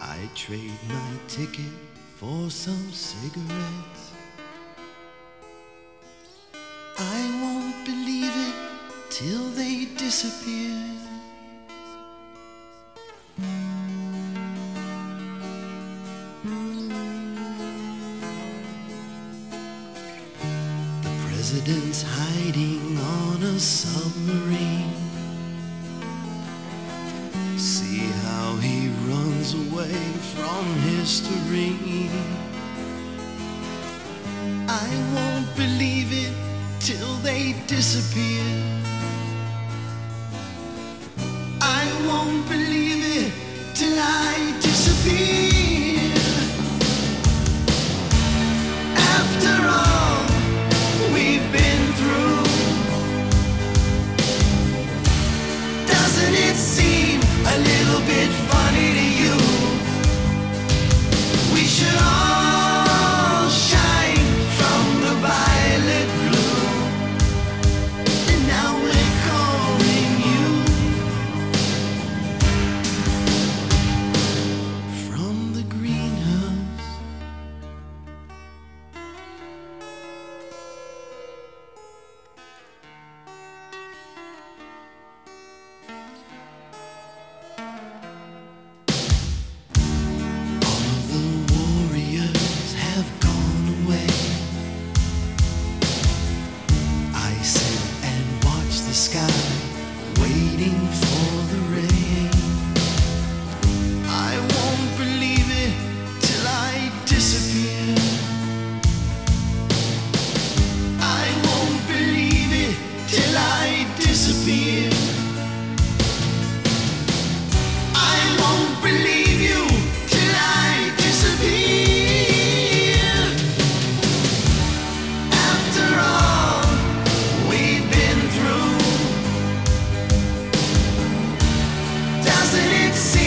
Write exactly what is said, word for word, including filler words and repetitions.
I trade my ticket for some cigarettes. I won't believe it till they disappear. The president's hiding on a submarine. See how he runs away from history. I won't believe it till they disappear. I won't believe it till I disappear. After all we've been through, doesn't it seem a little bit funny to you? We should all shine from the violet blue, and now we're calling you from the greenhouse. All of the warriors have gone away. I sit and watch the sky, waiting for the rain. I won't believe it till I disappear. I won't believe it till I disappear. I won't believe you till I disappear. After all we've been through, doesn't it seem